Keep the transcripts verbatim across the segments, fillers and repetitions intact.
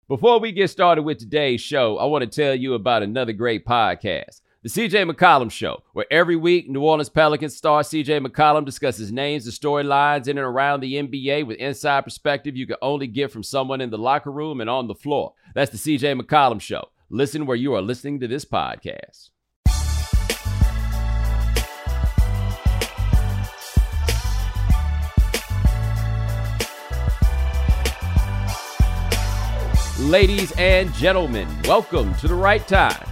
Before we get started with today's show, I want to tell you about another great podcast, The C J McCollum Show, where every week New Orleans Pelicans star C J McCollum discusses names and storylines in and around the N B A with inside perspective you can only get from someone in the locker room and on the floor. That's The C J McCollum Show. Listen where you are listening to this podcast. Ladies and gentlemen, welcome to The Right Time.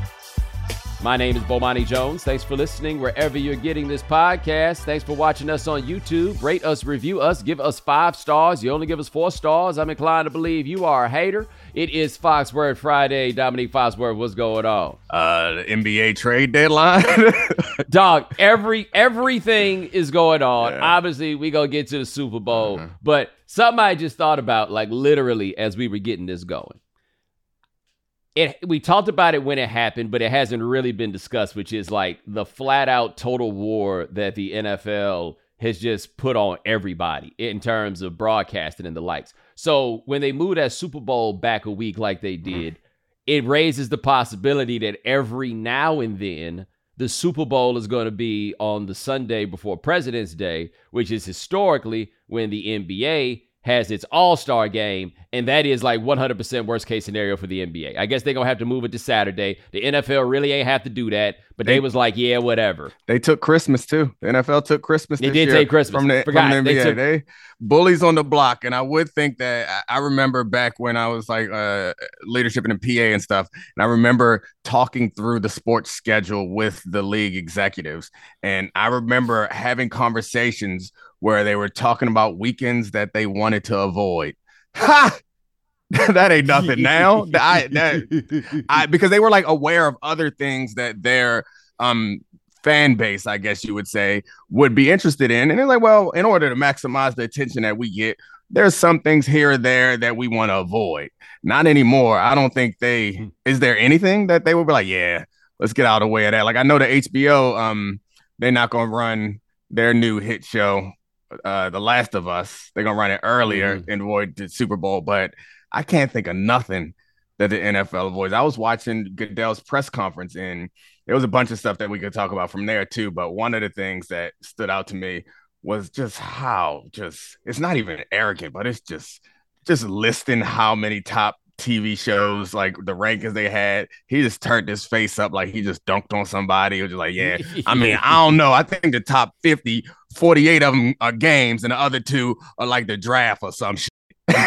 My name is Bomani Jones. Thanks for listening wherever you're getting this podcast. Thanks for watching us on YouTube. Rate us, review us, give us five stars. You only give us four stars. I'm inclined to believe you are a hater. It is Foxworth Friday. Dominique Foxworth, what's going on? Uh, the N B A trade deadline. Dog, every everything is going on. Yeah. Obviously, we gonna get to the Super Bowl, Uh-huh. but something I just thought about, like literally as we were getting this going. It, we talked about it when it happened, but it hasn't really been discussed, which is like the flat out total war that the N F L has just put on everybody in terms of broadcasting and the likes. So when they moved that Super Bowl back a week like they did, it raises the possibility that every now and then the Super Bowl is going to be on the Sunday before President's Day, which is historically when the N B A has its all-star game, and that is like one hundred percent worst case scenario for the N B A. I guess they're going to have to move it to Saturday. The N F L really ain't have to do that, but they, they was like, yeah, whatever. They took Christmas, too. The N F L took Christmas They this did year take Christmas. from the, Forgot. from the They N B A. took- They bullies on the block, and I would think that I I remember back when I was like uh, leadership in the P A and stuff, and I remember talking through the sports schedule with the league executives, and I remember having conversations where they were talking about weekends that they wanted to avoid. Ha! That ain't nothing now. I, that, I because they were like aware of other things that their um fan base, I guess you would say, would be interested in. And they're like, well, in order to maximize the attention that we get, there's some things here or there that we want to avoid. Not anymore. I don't think they is there anything that they would be like, yeah, let's get out of the way of that. Like I know the H B O, um, they're not gonna run their new hit show. Uh, The Last of Us. They're gonna run it earlier Mhm. and avoid the Super Bowl, but I can't think of nothing that the N F L avoids. I was watching Goodell's press conference, and there was a bunch of stuff that we could talk about from there too. But one of the things that stood out to me was just how just it's not even arrogant, but it's just just listing how many top T V shows, like the rankings they had. He just turned his face up like he just dunked on somebody. He was just like, yeah, I mean, I don't know. I think the top fifty, forty-eight of them are games, and the other two are like the draft or some shit.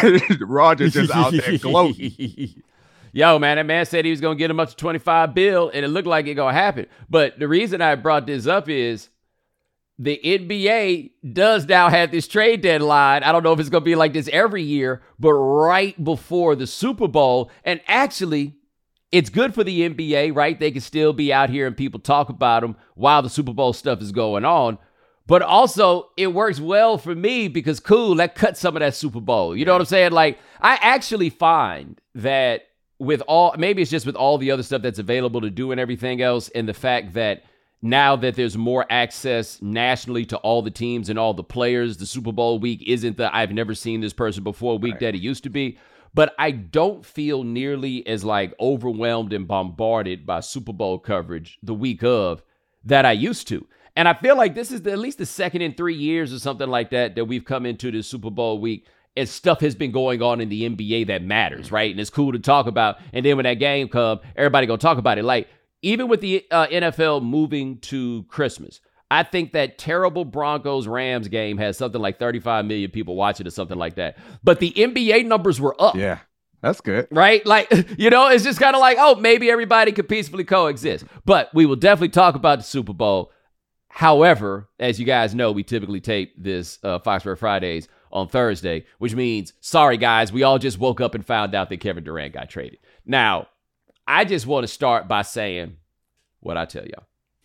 Roger just out there gloating. Yo, man, that man said he was going to get him up to twenty-five bill, and it looked like it going to happen. But the reason I brought this up is the N B A does now have this trade deadline. I don't know if it's going to be like this every year, but right before the Super Bowl. And actually, it's good for the N B A, right? They can still be out here and people talk about them while the Super Bowl stuff is going on. But also, it works well for me because, cool, that cuts some of that Super Bowl. You know what I'm saying? Like, I actually find that with all, maybe it's just with all the other stuff that's available to do and everything else, and the fact that now that there's more access nationally to all the teams and all the players, the Super Bowl week isn't the I've never seen this person before week Right. that it used to be. But I don't feel nearly as like overwhelmed and bombarded by Super Bowl coverage the week of that I used to. And I feel like this is the, at least the second in three years or something like that that we've come into this Super Bowl week and stuff has been going on in the N B A that matters, right? And it's cool to talk about. And then when that game comes, everybody gonna talk about it. Like, even with the uh, N F L moving to Christmas, I think that terrible Broncos-Rams game has something like thirty-five million people watching or something like that. But the N B A numbers were up. Yeah, that's good. Right? Like, you know, it's just kind of like, oh, maybe everybody could peacefully coexist. But we will definitely talk about the Super Bowl. However, as you guys know, we typically tape this uh, Foxworth Fridays on Thursday, which means, sorry, guys, we all just woke up and found out that Kevin Durant got traded. Now, I just want to start by saying what I tell y'all.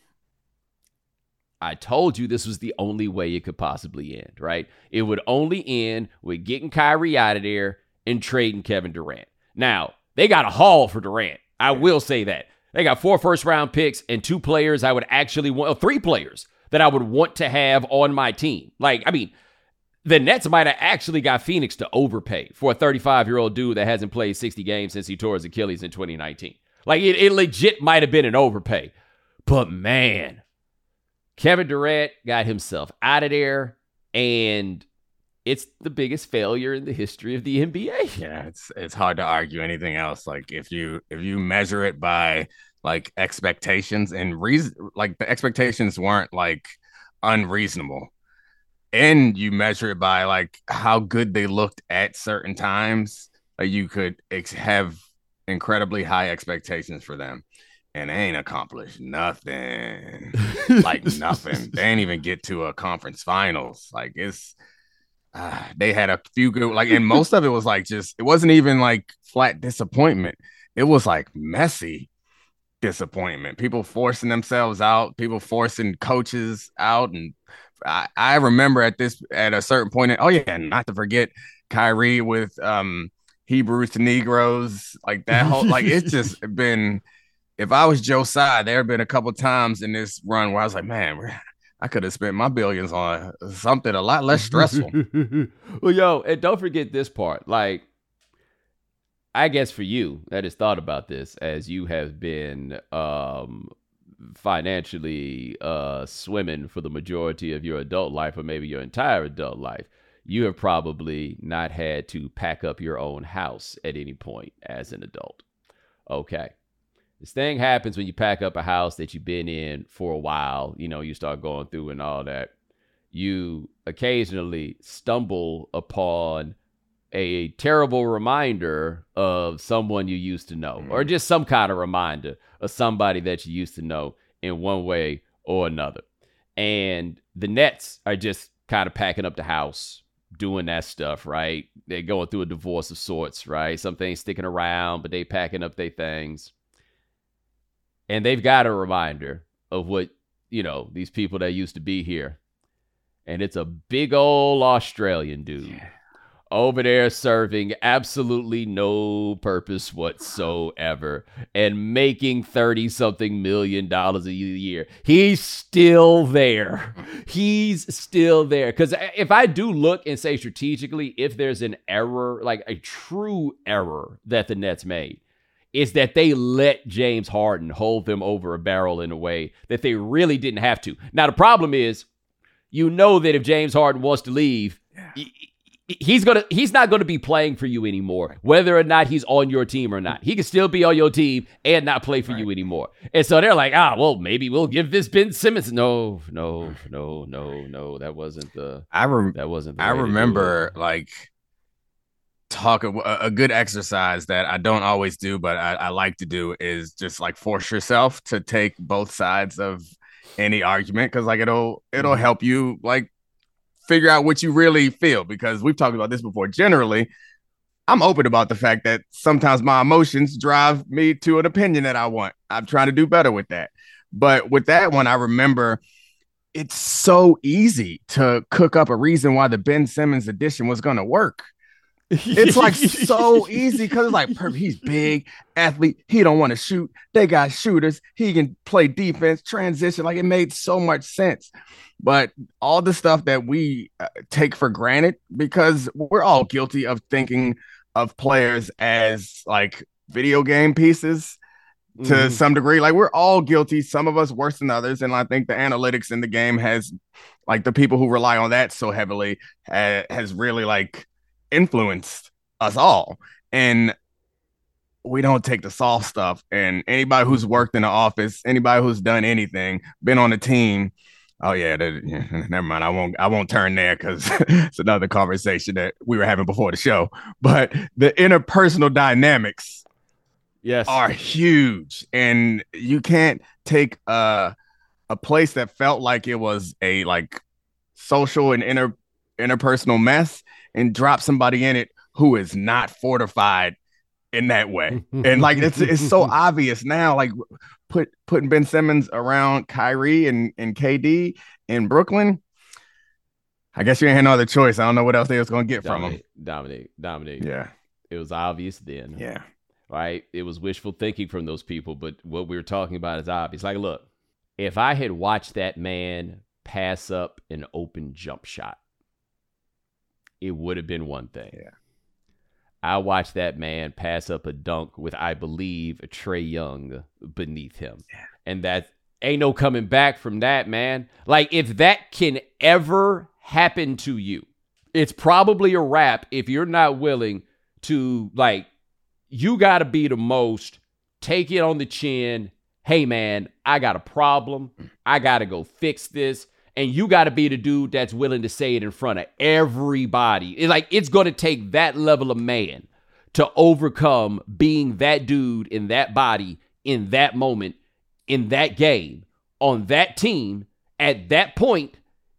I told you this was the only way it could possibly end, right? It would only end with getting Kyrie out of there and trading Kevin Durant. Now, they got a haul for Durant. I will say that. They got four first-round picks and two players I would actually want, oh, three players that I would want to have on my team. Like, I mean, the Nets might have actually got Phoenix to overpay for a thirty-five-year-old dude that hasn't played sixty games since he tore his Achilles in twenty nineteen. Like, it, it legit might have been an overpay. But, man, Kevin Durant got himself out of there, and it's the biggest failure in the history of the N B A. Yeah, it's it's hard to argue anything else. Like, if you if you measure it by, like, expectations, and reason, like, the expectations weren't, like, unreasonable. And you measure it by, like, how good they looked at certain times. Like, you could ex- have incredibly high expectations for them, and they ain't accomplished nothing. Like, nothing. They ain't even get to a conference finals. Like, it's uh, they had a few good, like, and most of it was like, just, it wasn't even like flat disappointment. It was like messy disappointment. People forcing themselves out, people forcing coaches out, and I, I remember at this at a certain point, oh yeah, not to forget Kyrie with um Hebrews to Negroes, like that whole, like, it's just been, if I was Joe Tsai, there have been a couple times in this run where I was like, man, I could have spent my billions on something a lot less stressful. Well, yo, and don't forget this part. Like, I guess for you that has thought about this as you have been um financially uh swimming for the majority of your adult life, or maybe your entire adult life, you have probably not had to pack up your own house at any point as an adult. Okay. This thing happens when you pack up a house that you've been in for a while, you know, you start going through and all that. You occasionally stumble upon a terrible reminder of someone you used to know, or just some kind of reminder of somebody that you used to know in one way or another. And the Nets are just kind of packing up the house, doing that stuff, right? They're going through a divorce of sorts, right? Some things sticking around, but they packing up their things. And they've got a reminder of what, you know, these people that used to be here. And it's a big old Australian dude. Yeah. Over there serving absolutely no purpose whatsoever and making thirty-something million dollars a year. He's still there. He's still there. Because if I do look and say strategically, if there's an error, like a true error that the Nets made, is that they let James Harden hold them over a barrel in a way that they really didn't have to. Now, the problem is, you know that if James Harden wants to leave, yeah. He's gonna. He's not going to be playing for you anymore, whether or not he's on your team or not. He can still be on your team and not play for right. you anymore. And so they're like, ah, well, maybe we'll give this Ben Simmons. No, no, no, no, no. That wasn't the. I rem- That wasn't. The I remember like talk a, a good exercise that I don't always do, but I, I like to do is just like force yourself to take both sides of any argument, because like it'll it'll mm-hmm. help you like figure out what you really feel, because we've talked about this before. Generally, I'm open about the fact that sometimes my emotions drive me to an opinion that I want. I'm trying to do better with that. But with that one, I remember it's so easy to cook up a reason why the Ben Simmons edition was going to work. It's like so easy because it's like, he's big, athlete. He don't want to shoot. They got shooters. He can play defense, transition. Like, it made so much sense. But all the stuff that we uh, take for granted, because we're all guilty of thinking of players as like video game pieces to mm. some degree. Like, we're all guilty, some of us worse than others. And I think the analytics in the game has, like, the people who rely on that so heavily ha- has really like influenced us all. And we don't take the soft stuff. And anybody who's worked in the office, anybody who's done anything, been on a team, oh yeah, that, yeah, never mind. I won't. I won't turn there because it's another conversation that we were having before the show. But the interpersonal dynamics, yes, are huge, and you can't take a a place that felt like it was a like social and inter interpersonal mess and drop somebody in it who is not fortified in that way. And like it's it's so obvious now. Like, Put putting Ben Simmons around Kyrie and, and K D in Brooklyn, I guess you ain't had no other choice. I don't know what else they was going to get Dominic, from him. Dominic, Dominic. Yeah. It was obvious then. Yeah. Right? It was wishful thinking from those people, but what we were talking about is obvious. Like, look, if I had watched that man pass up an open jump shot, it would have been one thing. Yeah. I watched that man pass up a dunk with, I believe, a Trae Young beneath him. Yeah. And that ain't no coming back from that, man. Like, if that can ever happen to you, it's probably a wrap if you're not willing to, like, you got to be the most, take it on the chin. Hey, man, I got a problem. I got to go fix this. And you got to be the dude that's willing to say it in front of everybody. It's like, it's going to take that level of man to overcome being that dude in that body, in that moment, in that game, on that team, at that point,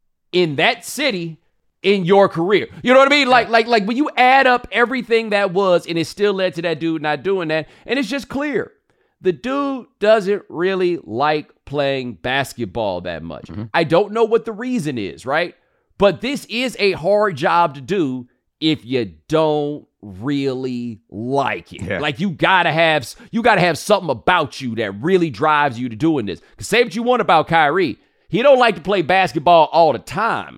in that city, in your career. You know what I mean? Like, like, like when you add up everything that was, and it still led to that dude not doing that, and it's just clear. The dude doesn't really like playing basketball that much. Mm-hmm. I don't know what the reason is, right? But this is a hard job to do if you don't really like it. Yeah. Like, you gotta have you gotta have something about you that really drives you to doing this. Because say what you want about Kyrie, he don't like to play basketball all the time,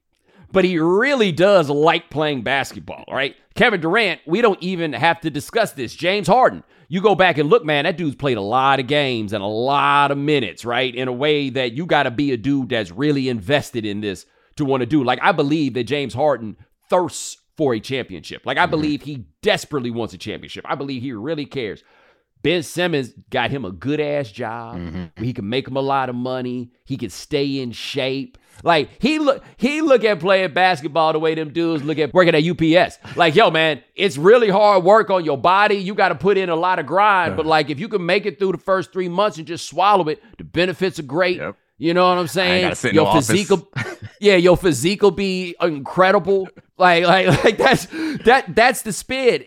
but he really does like playing basketball, right? Kevin Durant, we don't even have to discuss this. James Harden, you go back and look, man, that dude's played a lot of games and a lot of minutes, right? In a way that you got to be a dude that's really invested in this to want to do. Like, I believe that James Harden thirsts for a championship. Like, I mm-hmm. believe he desperately wants a championship. I believe he really cares. Ben Simmons got him a good-ass job. Mm-hmm. He can make him a lot of money. He can stay in shape. Like, he look he look at playing basketball the way them dudes look at working at U P S. Like, yo, man, it's really hard work on your body. You got to put in a lot of grind. Yeah. But, like, if you can make it through the first three months and just swallow it, the benefits are great. Yep. You know what I'm saying? Your no physique will, yeah, your physique will be incredible. Like, like, like that's that that's the spin.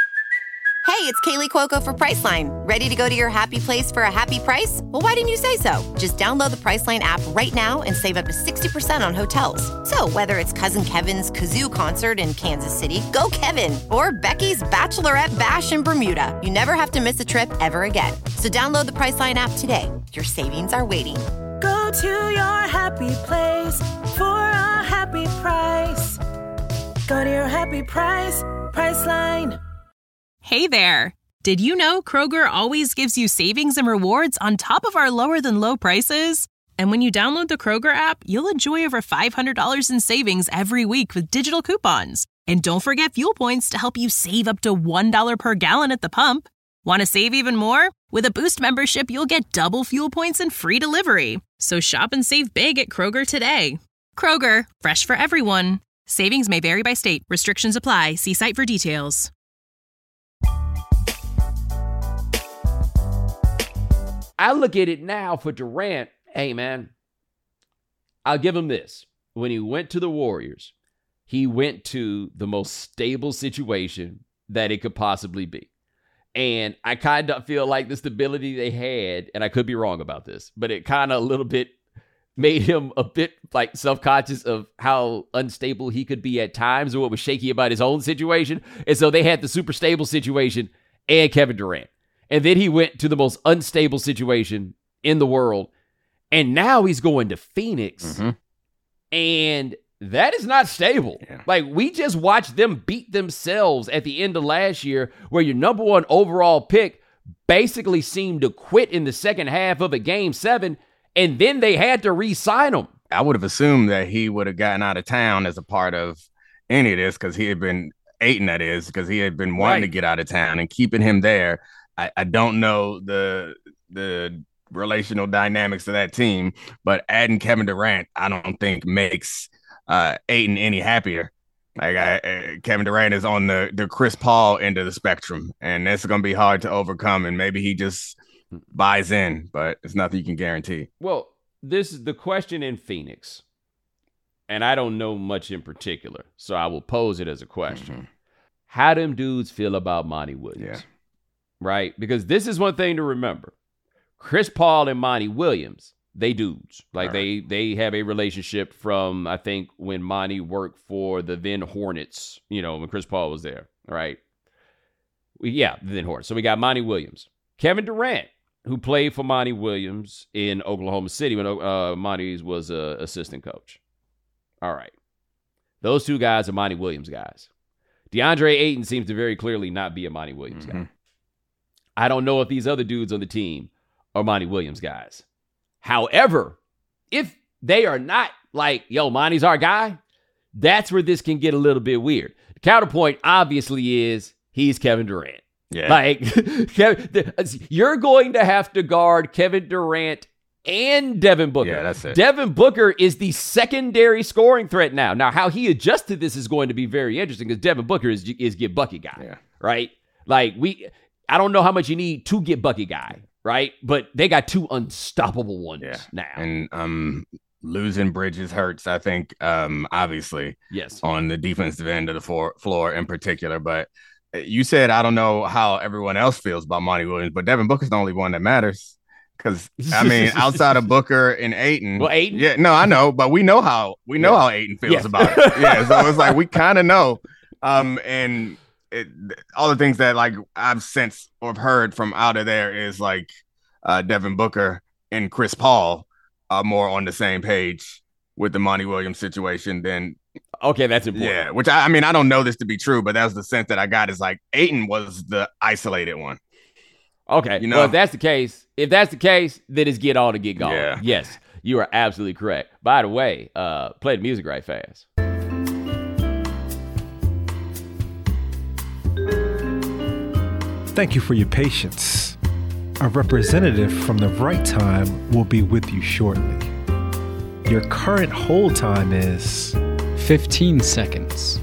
Hey, it's Kaylee Cuoco for Priceline. Ready to go to your happy place for a happy price? Well, why didn't you say so? Just download the Priceline app right now and save up to sixty percent on hotels. So whether it's Cousin Kevin's Kazoo Concert in Kansas City, go Kevin, or Becky's Bachelorette Bash in Bermuda, you never have to miss a trip ever again. So download the Priceline app today. Your savings are waiting. Go to your happy place for a happy price. Go to your happy price, Priceline. Hey there! Did you know Kroger always gives you savings and rewards on top of our lower-than-low prices? And when you download the Kroger app, you'll enjoy over five hundred dollars in savings every week with digital coupons. And don't forget fuel points to help you save up to one dollar per gallon at the pump. Want to save even more? With a Boost membership, you'll get double fuel points and free delivery. So shop and save big at Kroger today. Kroger, fresh for everyone. Savings may vary by state. Restrictions apply. See site for details. I look at it now for Durant. Hey, man, I'll give him this. When he went to the Warriors, he went to the most stable situation that it could possibly be. And I kind of feel like the stability they had, and I could be wrong about this, but it kind of a little bit made him a bit like self-conscious of how unstable he could be at times or what was shaky about his own situation. And so they had the super stable situation and Kevin Durant. And then he went to the most unstable situation in the world. And now he's going to Phoenix. Mm-hmm. And that is not stable. Yeah. Like, we just watched them beat themselves at the end of last year, where your number one overall pick basically seemed to quit in the second half of a game seven. And then they had to re-sign him. I would have assumed that he would have gotten out of town as a part of any of this, because he had been, Ayton that is, because he had been wanting right. to get out of town, and keeping him there. I, I don't know the the relational dynamics of that team, but adding Kevin Durant, I don't think makes uh, Ayton any happier. Like I, uh, Kevin Durant is on the, the Chris Paul end of the spectrum, and that's going to be hard to overcome. And maybe he just buys in, but it's nothing you can guarantee. Well, this is the question in Phoenix, and I don't know much in particular, so I will pose it as a question. Mm-hmm. How them dudes feel about Monty Williams? Yeah. Right? Because this is one thing to remember. Chris Paul and Monty Williams, they dudes. Like, right. they they have a relationship from, I think, when Monty worked for the then Hornets, you know, when Chris Paul was there, right? We, yeah, the then Hornets. So we got Monty Williams. Kevin Durant, who played for Monty Williams in Oklahoma City when uh, Monty was an assistant coach. All right. Those two guys are Monty Williams guys. DeAndre Ayton seems to very clearly not be a Monty Williams mm-hmm. guy. I don't know if these other dudes on the team are Monty Williams guys. However, if they are not like, yo, Monty's our guy, that's where this can get a little bit weird. The counterpoint obviously is he's Kevin Durant. Yeah. Like, you're going to have to guard Kevin Durant and Devin Booker. Yeah, that's it. Devin Booker is the secondary scoring threat now. Now, how he adjusts to this is going to be very interesting because Devin Booker is is get bucket guy, yeah. right? Like, we, I don't know how much you need to get bucket guy, right? But they got two unstoppable ones yeah. now. And um, losing Bridges hurts, I think, um, obviously, yes, on the defensive end of the floor, floor in particular. But you said, I don't know how everyone else feels about Monty Williams, but Devin Booker's the only one that matters. Because, I mean, outside of Booker and Ayton. Well, Ayton? Yeah, no, I know. But we know how we know yeah. how Ayton feels yes. about it. Yeah, so it's like we kind of know. Um, and it, all the things that, like, I've sensed or heard from out of there is, like, uh, Devin Booker and Chris Paul are more on the same page with the Monty Williams situation than. Okay, that's important. Yeah, which, I, I mean, I don't know this to be true, but that's the sense that I got is, like, Ayton was the isolated one. Okay, you know? Well, if that's the case, if that's the case, then it's get on to get going. Yeah. Yes, you are absolutely correct. By the way, uh, play the music right fast. Thank you for your patience. A representative from the right time will be with you shortly. Your current hold time is fifteen seconds.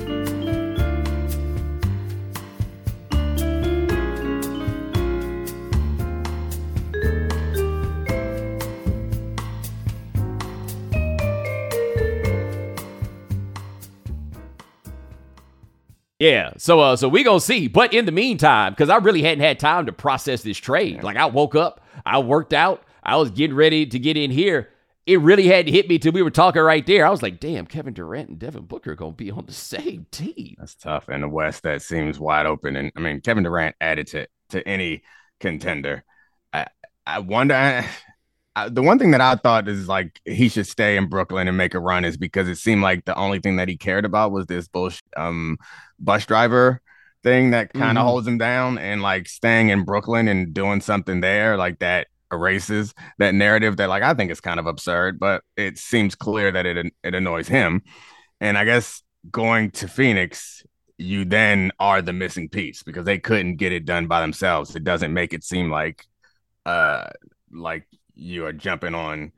Yeah, so uh, so we gonna see. But in the meantime, because I really hadn't had time to process this trade. Like, I woke up, I worked out, I was getting ready to get in here. It really had to hit me till we were talking right there. I was like, damn, Kevin Durant and Devin Booker are gonna be on the same team. That's tough. In the West, that seems wide open. And I mean, Kevin Durant added to to any contender. I I wonder. I, I, the one thing that I thought is like he should stay in Brooklyn and make a run is because it seemed like the only thing that he cared about was this bullshit um, bus driver thing that kind of mm-hmm. holds him down, and like staying in Brooklyn and doing something there like that erases that narrative that like I think is kind of absurd, but it seems clear that it it annoys him. And I guess going to Phoenix, you then are the missing piece because they couldn't get it done by themselves. It doesn't make it seem like uh like you are jumping on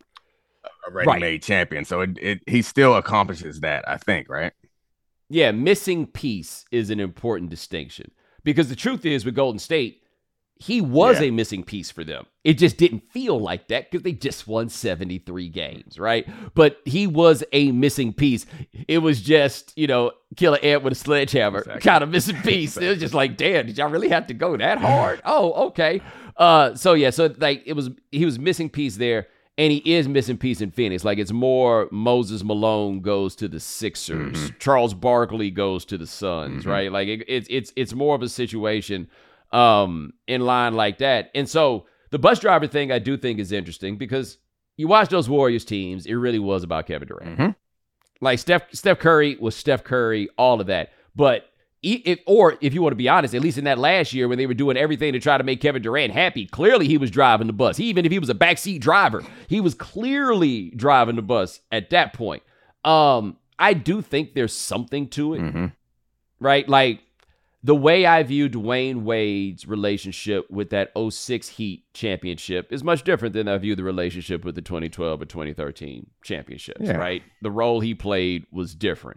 a ready-made right. champion. So it, it he still accomplishes that, I think, right? Yeah, missing piece is an important distinction because the truth is with Golden State, he was yeah. a missing piece for them. It just didn't feel like that because they just won seventy-three games, right? But he was a missing piece. It was just, you know, kill an ant with a sledgehammer, exactly. kind of missing piece. Exactly. It was just like, damn, did y'all really have to go that hard? Oh, okay. Uh, so yeah, so like it was, he was missing piece there, and he is missing piece in Phoenix. Like it's more Moses Malone goes to the Sixers, mm-hmm. Charles Barkley goes to the Suns, mm-hmm. right? Like it, it's it's it's more of a situation um, in line like that. And so the bus driver thing I do think is interesting because you watch those Warriors teams, it really was about Kevin Durant. Mm-hmm. Like Steph Steph Curry was Steph Curry, all of that, but. If, or if you want to be honest, at least in that last year when they were doing everything to try to make Kevin Durant happy, clearly he was driving the bus. He, even if he was a backseat driver, he was clearly driving the bus at that point. Um, I do think there's something to it, mm-hmm. right? Like the way I view Dwayne Wade's relationship with that oh six Heat championship is much different than I view the relationship with the twenty twelve or twenty thirteen championships, yeah. right? The role he played was different.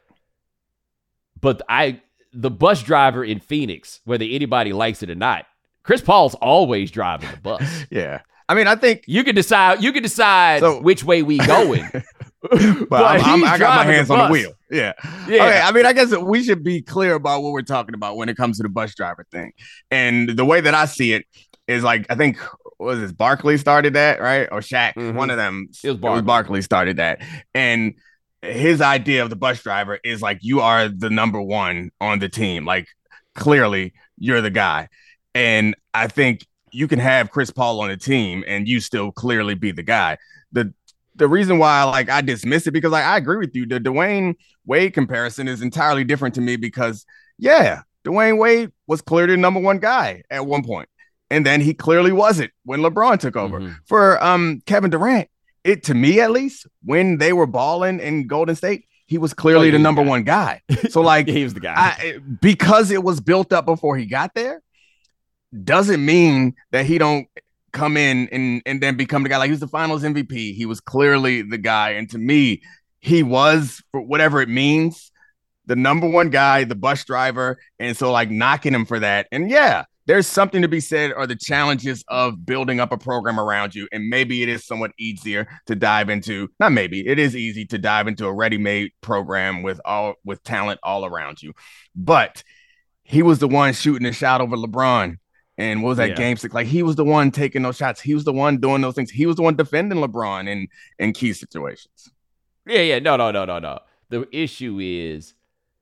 But I... The bus driver in Phoenix, whether anybody likes it or not, Chris Paul's always driving the bus. Yeah. I mean, I think you can decide, you can decide so, which way we going. but but I'm, I'm, I got my hands the on the wheel. Yeah. Yeah. Okay. I mean, I guess we should be clear about what we're talking about when it comes to the bus driver thing. And the way that I see it is like, I think, what was this? Barkley started that, right? Or Shaq. Mm-hmm. One of them. It was Barkley. It was Barkley started that. And his idea of the bus driver is like, you are the number one on the team. Like, clearly, you're the guy. And I think you can have Chris Paul on the team and you still clearly be the guy. The the reason why like I dismiss it because like I agree with you. The Dwayne Wade comparison is entirely different to me because yeah, Dwayne Wade was clearly the number one guy at one point, and then he clearly wasn't when LeBron took over. Mm-hmm. For um Kevin Durant, it to me at least, when they were balling in Golden State, he was clearly oh, the number guy. one guy. So like he was the guy I, because it was built up before he got there. Doesn't mean that he don't come in and, and then become the guy. Like he was the finals M V P. He was clearly the guy. And to me, he was, for whatever it means, the number one guy, the bus driver. And so like knocking him for that. And yeah, there's something to be said are the challenges of building up a program around you. And maybe it is somewhat easier to dive into, not maybe, it is easy to dive into a ready-made program with all with talent all around you. But he was the one shooting a shot over LeBron. And what was that yeah. game six? Like he was the one taking those shots. He was the one doing those things. He was the one defending LeBron in, in key situations. Yeah, yeah. No, no, no, no, no. The issue is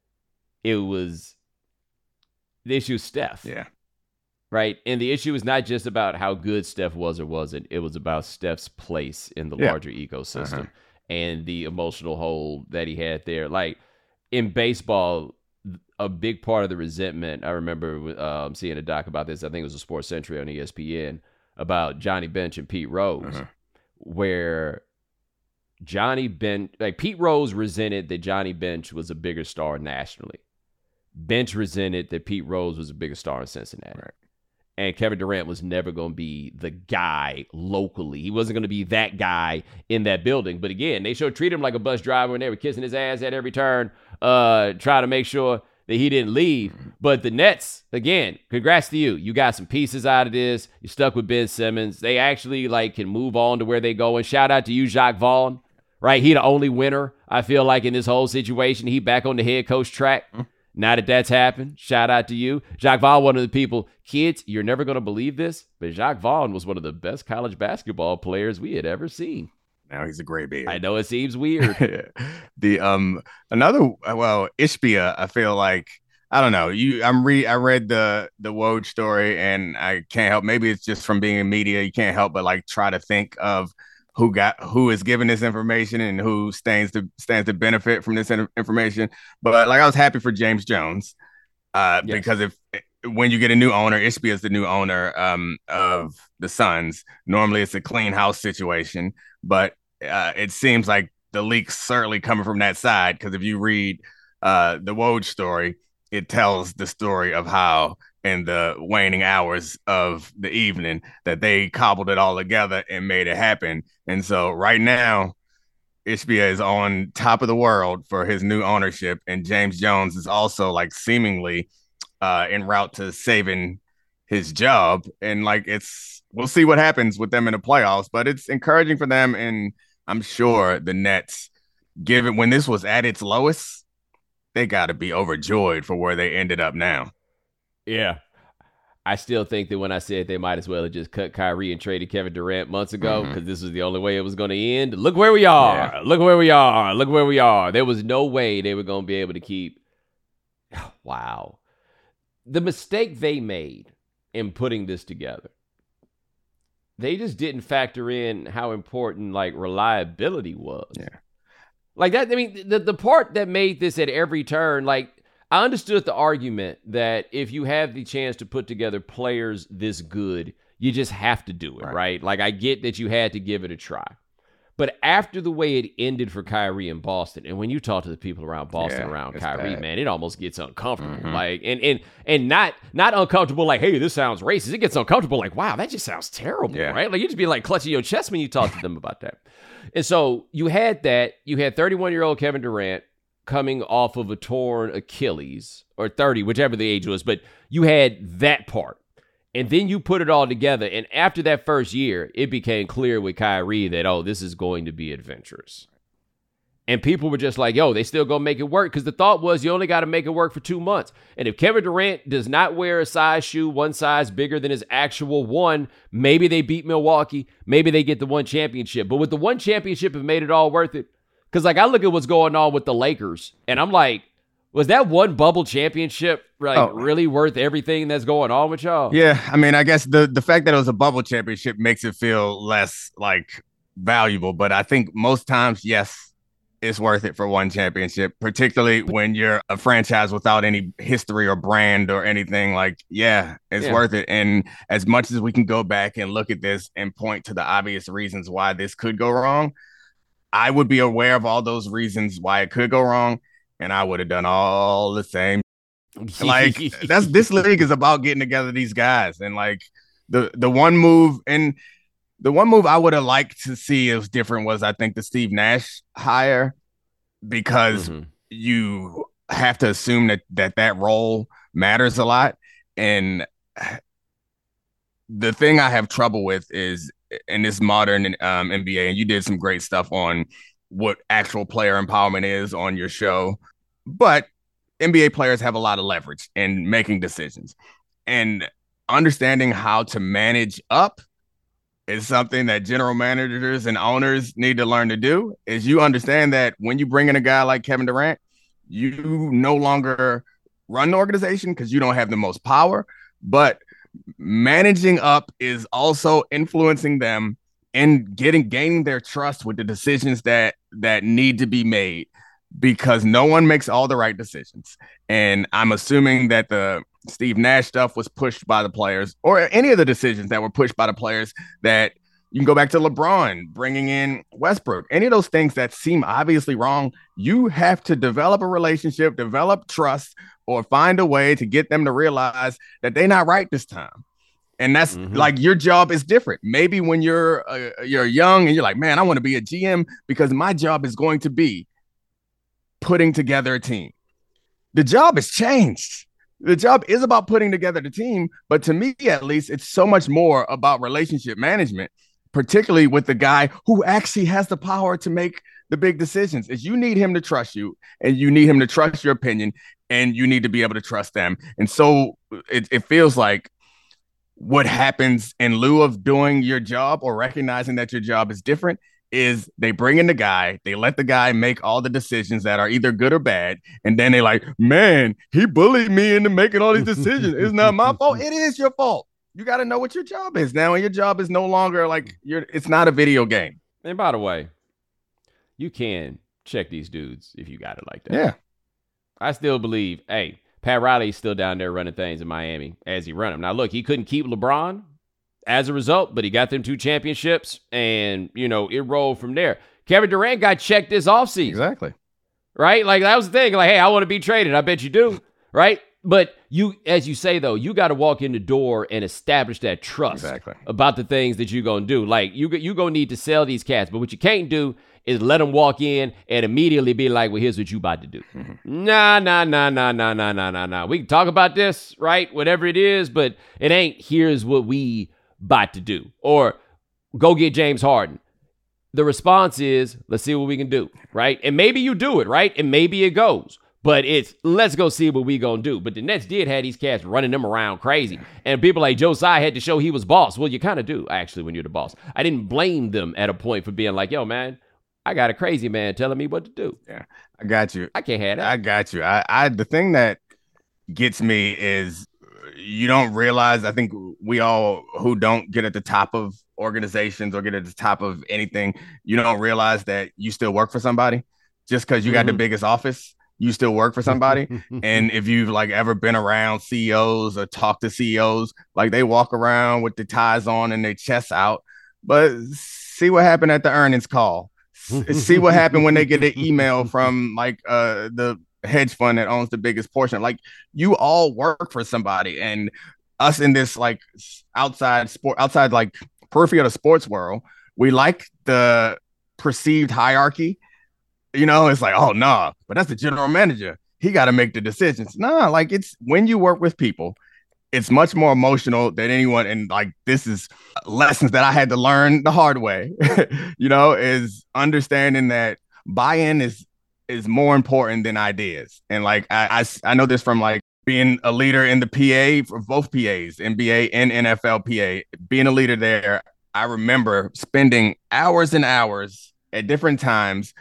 it was the issue is Steph. Yeah. Right. And the issue is not just about how good Steph was or wasn't. It was about Steph's place in the yeah. larger ecosystem uh-huh. and the emotional hold that he had there. Like in baseball, a big part of the resentment, I remember um, seeing a doc about this, I think it was a Sports Century on E S P N, about Johnny Bench and Pete Rose, uh-huh. where Johnny Bench, like Pete Rose resented that Johnny Bench was a bigger star nationally. Bench resented that Pete Rose was a bigger star in Cincinnati. Right. And Kevin Durant was never going to be the guy locally. He wasn't going to be that guy in that building. But again, they sure treated him like a bus driver and they were kissing his ass at every turn, uh, trying to make sure that he didn't leave. But the Nets, again, congrats to you. You got some pieces out of this. You stuck with Ben Simmons. They actually like can move on to where they go. And shout out to you, Jacques Vaughn, right? He the only winner, I feel like, in this whole situation. He back on the head coach track. Mm-hmm. Now that that's happened, shout out to you. Jacques Vaughn, one of the people, kids, you're never going to believe this, but Jacques Vaughn was one of the best college basketball players we had ever seen. Now he's a great beard. I know it seems weird. the um another well Ishbia, I feel like I don't know. You I'm re I read the the Woj story and I can't help. Maybe it's just from being in media. You can't help but like try to think of who got who is given this information and who stands to stands to benefit from this information. But like I was happy for James Jones uh, yes. because if when you get a new owner, Ishbia is the new owner um, of the Suns. Normally it's a clean house situation, but Uh, it seems like the leak's certainly coming from that side because if you read uh, the Woj story, it tells the story of how in the waning hours of the evening that they cobbled it all together and made it happen. And so right now, Ishbia is on top of the world for his new ownership, and James Jones is also like seemingly uh, en route to saving his job. And like it's we'll see what happens with them in the playoffs, but it's encouraging for them. And I'm sure the Nets, given when this was at its lowest, they got to be overjoyed for where they ended up now. Yeah. I still think that when I said they might as well have just cut Kyrie and traded Kevin Durant months ago because mm-hmm. this was the only way it was going to end. Look where we are. Yeah. Look where we are. Look where we are. There was no way they were going to be able to keep. Wow. The mistake they made in putting this together, they just didn't factor in how important like reliability was. Yeah. Like that. I mean, the, the part that made this at every turn, like I understood the argument that if you have the chance to put together players this good, you just have to do it. Right. right? Like I get that you had to give it a try. But after the way it ended for Kyrie in Boston, and when you talk to the people around Boston yeah, around Kyrie, bad. man, it almost gets uncomfortable. Mm-hmm. Like, and and and not not uncomfortable like, hey, this sounds racist. It gets uncomfortable like, wow, that just sounds terrible, yeah. right? Like you just be like clutching your chest when you talk to them about that. And so you had that. You had thirty-one-year-old Kevin Durant coming off of a torn Achilles, or thirty, whichever the age was, but you had that part. And then you put it all together. And after that first year, it became clear with Kyrie that, oh, this is going to be adventurous. And people were just like, yo, they still going to make it work. Because the thought was you only got to make it work for two months. And if Kevin Durant does not wear a size shoe one size bigger than his actual one, maybe they beat Milwaukee. Maybe they get the one championship. But with the one championship, it made it all worth it. Because like I look at what's going on with the Lakers. And I'm like, was that one bubble championship like oh. really worth everything that's going on with y'all? Yeah, I mean, I guess the the fact that it was a bubble championship makes it feel less like valuable. But I think most times, yes, it's worth it for one championship, particularly when you're a franchise without any history or brand or anything. Like, yeah, it's yeah. worth it. And as much as we can go back and look at this and point to the obvious reasons why this could go wrong, I would be aware of all those reasons why it could go wrong, and I would have done all the same. Like, that's this league is about getting together these guys. And like the the one move and The one move I would have liked to see is different was, I think, the Steve Nash hire, because mm-hmm. you have to assume that, that that role matters a lot. And the thing I have trouble with is in this modern um, N B A, and you did some great stuff on what actual player empowerment is on your show, but N B A players have a lot of leverage in making decisions, and understanding how to manage up is something that general managers and owners need to learn to do. Is you understand that when you bring in a guy like Kevin Durant, you no longer run the organization because you don't have the most power, but managing up is also influencing them and getting gaining their trust with the decisions that that need to be made, because no one makes all the right decisions. And I'm assuming that the Steve Nash stuff was pushed by the players, or any of the decisions that were pushed by the players, that you can go back to LeBron bringing in Westbrook, any of those things that seem obviously wrong. You have to develop a relationship, develop trust, or find a way to get them to realize that they're not right this time. And that's mm-hmm. like, your job is different. Maybe when you're uh, you're young and you're like, man, I want to be a G M because my job is going to be putting together a team. The job has changed. The job is about putting together the team, but to me, at least, it's so much more about relationship management, particularly with the guy who actually has the power to make the big decisions. Is you need him to trust you, and you need him to trust your opinion, and you need to be able to trust them. And so it, it feels like what happens in lieu of doing your job or recognizing that your job is different is they bring in the guy, they let the guy make all the decisions that are either good or bad, and then they like, man, he bullied me into making all these decisions. It's not my fault. It is your fault. You got to know what your job is now, and your job is no longer like you're. It's not a video game. And by the way, you can check these dudes if you got it like that. Yeah, I still believe. Hey, Pat Riley's still down there running things in Miami as he run them. Now, look, he couldn't keep LeBron as a result, but he got them two championships, and, you know, it rolled from there. Kevin Durant got checked this offseason. Exactly. Right? Like, that was the thing. Like, hey, I want to be traded. I bet you do. Right? But you, as you say, though, you got to walk in the door and establish that trust exactly. about the things that you're going to do. Like, you, you going to need to sell these cats, but what you can't do is let them walk in and immediately be like, well, here's what you about to do. Mm-hmm. Nah, nah, nah, nah, nah, nah, nah, nah, nah. We can talk about this, right? Whatever it is, but it ain't, here's what we about to do, or go get James Harden. The response is, let's see what we can do, right? And maybe you do it, right? And maybe it goes, but it's, let's go see what we gonna do. But the Nets did have these cats running them around crazy, and people like Josiah had to show he was boss. Well, you kind of do, actually, when you're the boss. I didn't blame them at a point for being like, yo, man, I got a crazy man telling me what to do. Yeah, I got you. I can't have that. I got you. I, I the thing that gets me is, you don't realize, I think we all who don't get at the top of organizations or get at the top of anything, you don't realize that you still work for somebody. Just because you got mm-hmm. the biggest office, you still work for somebody. And if you've like ever been around C E Os or talked to C E Os, like they walk around with the ties on and their chests out. But see what happened at the earnings call. See what happened when they get an email from like uh, the hedge fund that owns the biggest portion. Like, you all work for somebody, and us in this like outside sport, outside like periphery of the sports world, we like the perceived hierarchy. You know, it's like, oh no, nah, but that's the general manager. He got to make the decisions. Nah, like, it's when you work with people, it's much more emotional than anyone. And like, this is lessons that I had to learn the hard way, you know, is understanding that buy-in is is more important than ideas. And like, I, I, I know this from like being a leader in the P A for both P As, N B A and N F L P A, being a leader there. I remember spending hours and hours at different times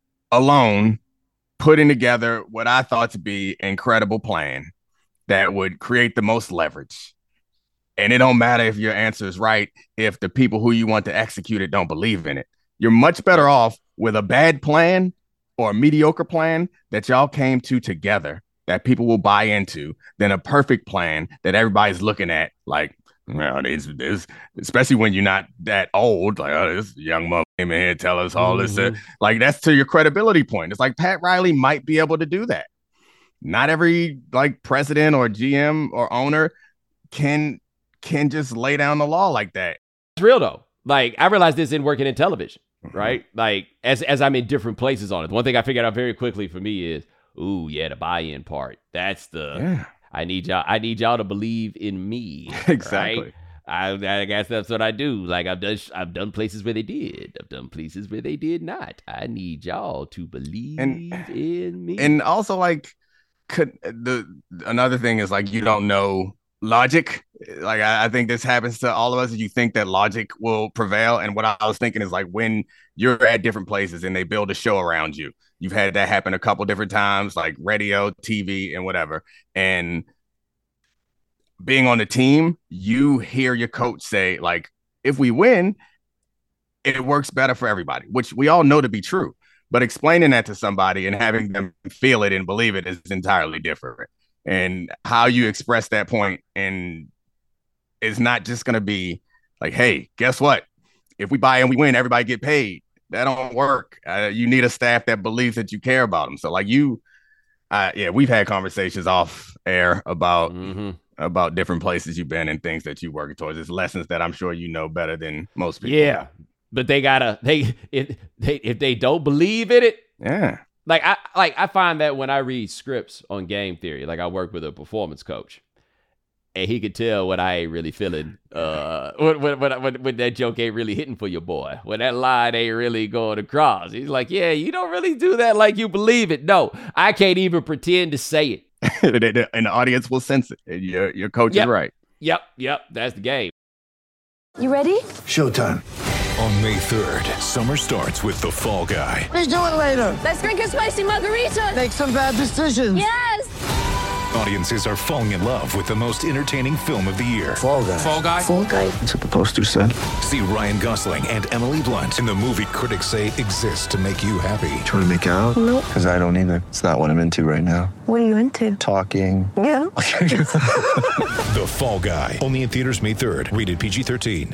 alone, putting together what I thought to be an incredible plan that would create the most leverage. And it don't matter if your answer is right, if the people who you want to execute it don't believe in it. You're much better off with a bad plan or a mediocre plan that y'all came to together that people will buy into than a perfect plan that everybody's looking at like, well, this, this, especially when you're not that old, like, oh, this young mother came in here tell us all mm-hmm. this. Uh, like, that's to your credibility point. It's like Pat Riley might be able to do that. Not every like president or G M or owner can can just lay down the law like that. It's real though. Like, I realized this in working in television, mm-hmm. right? Like, as as I'm in different places on it. One thing I figured out very quickly for me is, ooh, yeah, the buy-in part. That's the yeah. I need y'all. I need y'all to believe in me. Exactly. Right? I, I guess that's what I do. Like, I've done. I've done places where they did. I've done places where they did not. I need y'all to believe and, in me. And also, like, could the another thing is like you don't know logic. Like, I, I think this happens to all of us. You think that logic will prevail, and what I was thinking is like when you're at different places and they build a show around you. You've had that happen a couple different times, like radio, T V, and whatever. And being on the team, you hear your coach say, like, if we win, it works better for everybody, which we all know to be true. But explaining that to somebody and having them feel it and believe it is entirely different. And how you express that point and is not just going to be like, hey, guess what? If we buy and we win, everybody get paid. That don't work. Uh, you need a staff that believes that you care about them. So like you, uh, yeah, we've had conversations off air about mm-hmm. about different places you've been and things that you're working towards. It's lessons that I'm sure you know better than most people. Yeah, but they gotta they if they if they don't believe in it, yeah. Like I like I find that when I read scripts on game theory, like I work with a performance coach. And he could tell when I ain't really feeling, uh, when, when, when, when that joke ain't really hitting for your boy, when that line ain't really going across. He's like, yeah, you don't really do that like you believe it. No, I can't even pretend to say it. And the audience will sense it. And your, your coach yep. is right. Yep, yep, that's the game. You ready? Showtime. On May third, summer starts with The Fall Guy. Let's do it later. Let's drink a spicy margarita. Make some bad decisions. Yes. Audiences are falling in love with the most entertaining film of the year. Fall Guy. Fall Guy? Fall Guy. That's what the poster said. See Ryan Gosling and Emily Blunt in the movie critics say exists to make you happy. Trying to make it out? Nope. Because I don't either. It's not what I'm into right now. What are you into? Talking. Yeah. The Fall Guy. Only in theaters May third. Rated P G thirteen.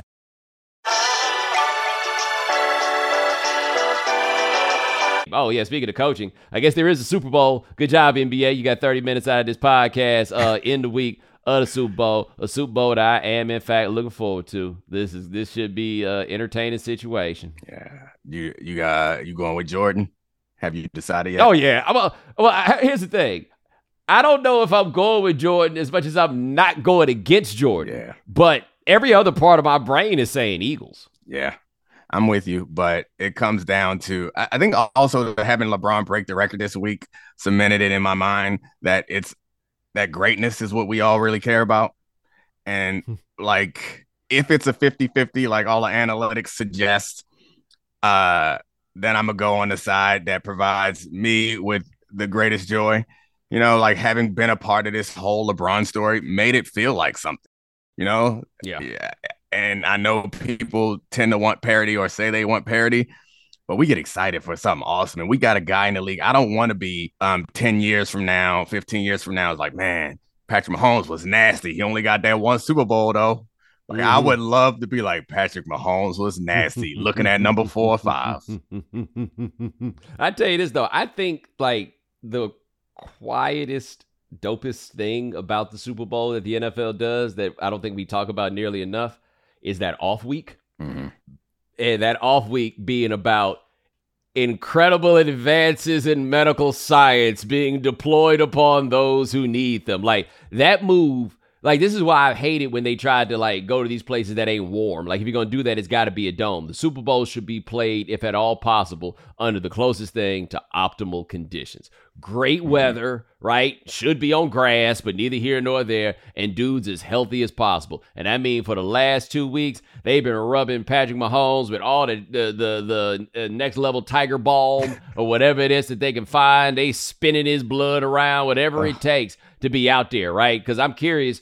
Oh, yeah, speaking of coaching, I guess there is a Super Bowl. Good job, N B A. You got thirty minutes out of this podcast uh, in the week of the Super Bowl. A Super Bowl that I am, in fact, looking forward to. This is this should be an entertaining situation. Yeah. You you got you going with Jordan? Have you decided yet? Oh, yeah. I'm a, well, I, here's the thing. I don't know if I'm going with Jordan as much as I'm not going against Jordan. Yeah. But every other part of my brain is saying Eagles. Yeah. I'm with you, but it comes down to, I think also having LeBron break the record this week cemented it in my mind that it's that greatness is what we all really care about. And like, if it's a fifty-fifty, like all the analytics suggest, uh, then I'm gonna go on the side that provides me with the greatest joy. You know, like having been a part of this whole LeBron story made it feel like something, you know? Yeah. Yeah. And I know people tend to want parity or say they want parity, but we get excited for something awesome. And we got a guy in the league. I don't want to be um, ten years from now, fifteen years from now. It's like, man, Patrick Mahomes was nasty. He only got that one Super Bowl, though. Like, mm-hmm. I would love to be like, Patrick Mahomes was nasty, looking at number four or five. I tell you this, though. I think, like, the quietest, dopest thing about the Super Bowl that the N F L does that I don't think we talk about nearly enough is that off week. Mm-hmm. And that off week being about incredible advances in medical science being deployed upon those who need them. Like that move, like this is why I hate it when they tried to like go to these places that ain't warm. Like if you're going to do that, it's got to be a dome. The Super Bowl should be played, if at all possible, under the closest thing to optimal conditions. Great weather, right? Should be on grass, but neither here nor there. And dudes as healthy as possible. And I mean, for the last two weeks, they've been rubbing Patrick Mahomes with all the the the, the uh, next level Tiger Balm or whatever it is that they can find. They spinning his blood around, whatever it takes to be out there, right? Because I'm curious.